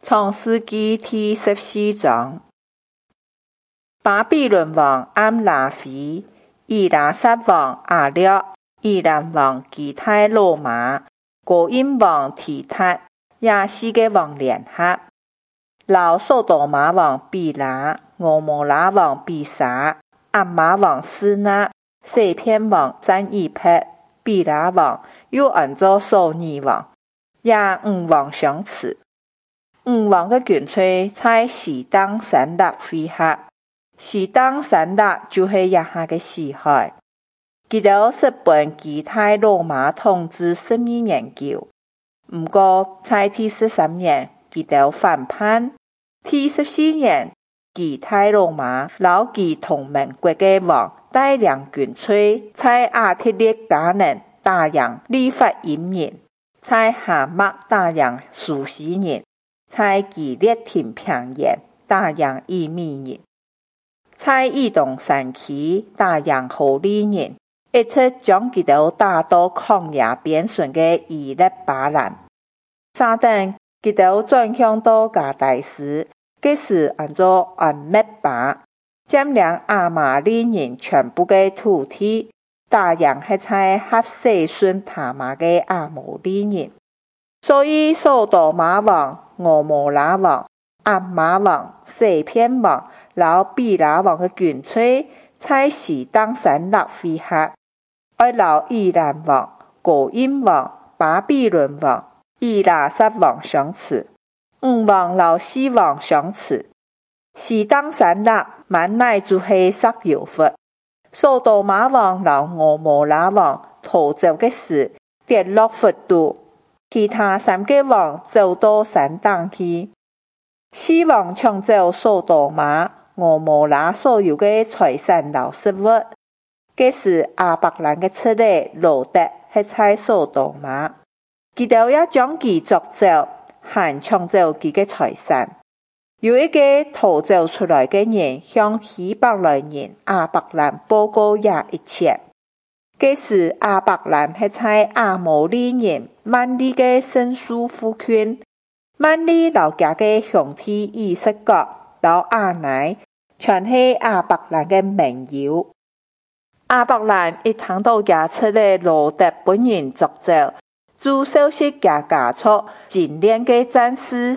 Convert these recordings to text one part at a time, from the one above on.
創世紀第14章。巴比倫王暗拉斐、以拉薩王亞略、以蘭王基太羅馬、哥因王提塔，也四個王聯合，留索多瑪王比拉、俄摩拉王比沙、暗瑪王示拿、西遍王占以弗、比拉王又按做所爾王，也五王相持。五王的軍隊在西當山勒會合，西當山勒就是亞下的死海。佢哋是本基太羅馬統治12年久，不過在第13年，佢哋反叛。第14年，基太羅馬老其同盟國嘅王帶領軍隊在亞特列加人打贏利法因人，在哈麥打贏蘇西人，在基列亭平原打贏以米人，在以東山區打贏何利人，一直將佢哋打到曠野邊陲嘅以勒巴蘭。撒等佢哋轉向到加大斯，嗰時按做安滅巴，佔領亞瑪利人全部嘅土地，打贏係在哈瑟順他瑪嘅亞摩利人。所以索多瑪王、俄摩拉王、暗瑪王、西遍王、比拉王嘅軍隊在西當山勒會合，愛留以蘭王、哥因王、巴比倫王、以拉薩王相持，五王留四王相持。西當山勒萬乃就是撒猶弗，索多瑪王留俄摩拉王逃走嘅時跌落佛度，其他三個王走到山當去。四王搶走索多瑪、俄摩拉所有嘅財產留食物。嗰時亞伯蘭嘅妻子羅得係在索多瑪，佢哋也將其捉走，還搶走佢嘅財產。有一個逃走出來嘅人向希伯來人亞伯蘭報告也一切。嗰時亞伯蘭係在亞摩利人曼利嘅聖樹附近，曼利老家嘅兄弟以色列、老亞乃，全係亞伯蘭嘅盟友。亞伯蘭一聽到家出嚟羅得本人捉走，就收拾家家畜、精練嘅戰士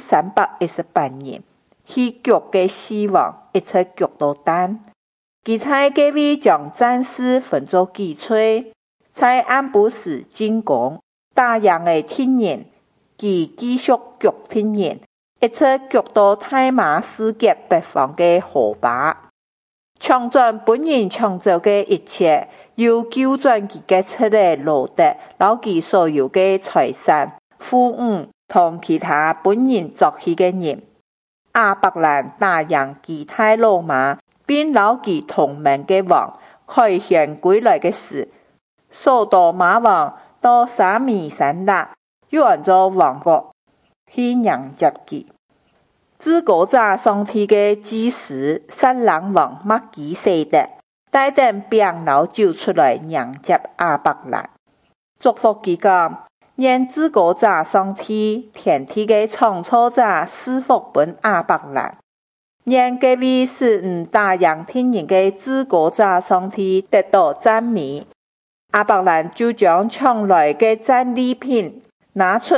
318人，去腳嘅死亡，一直腳到單。佢在嗰位將戰士分作幾吹，在安布時進攻，打贏嘅天人，佢繼續腳天人，一直腳到太馬斯結北方嘅河巴。搶轉本人搶走嘅一切，又救轉佢嘅妻子羅得，留佢所有嘅財產、富翁同其他本人作戲嘅人。亞伯蘭打贏基太羅馬，並留佢同盟嘅王凱旋歸來嘅時，索多瑪王到沙米山勒，又按做王國去迎接佢。至高者上帝嘅祭司撒冷王麥基洗德帶定餅流酒出來迎接亞伯蘭，祝福佢講：願至高者上帝天地嘅創造者賜福本亞伯蘭，願嗰位使打贏天人嘅至高者上帝得到讚美。亞伯蘭就將搶來嘅戰利品拿出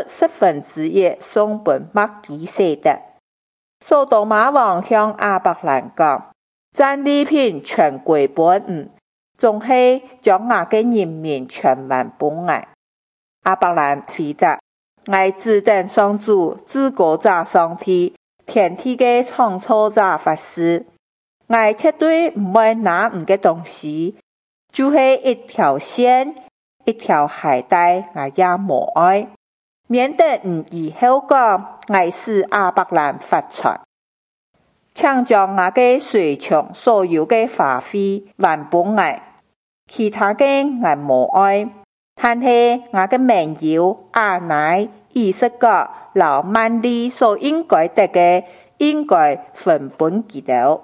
1/10送本麥基洗德。索多瑪王向亞伯蘭講：戰利品全歸本，總係將我嘅人民全還本我。亞伯蘭回答：我只等上主至高者上帝天地嘅創造者發誓，我絕對唔會拿唔嘅東西，就是一條線、一條鞋帶，我也冇愛。免得以後講我使亞伯蘭發財，請將我嘅隨從所有嘅花費還本我，其他嘅我冇愛，但係我嘅盟友亞乃、以色列、老曼利所應該得嘅，應該分本佢哋。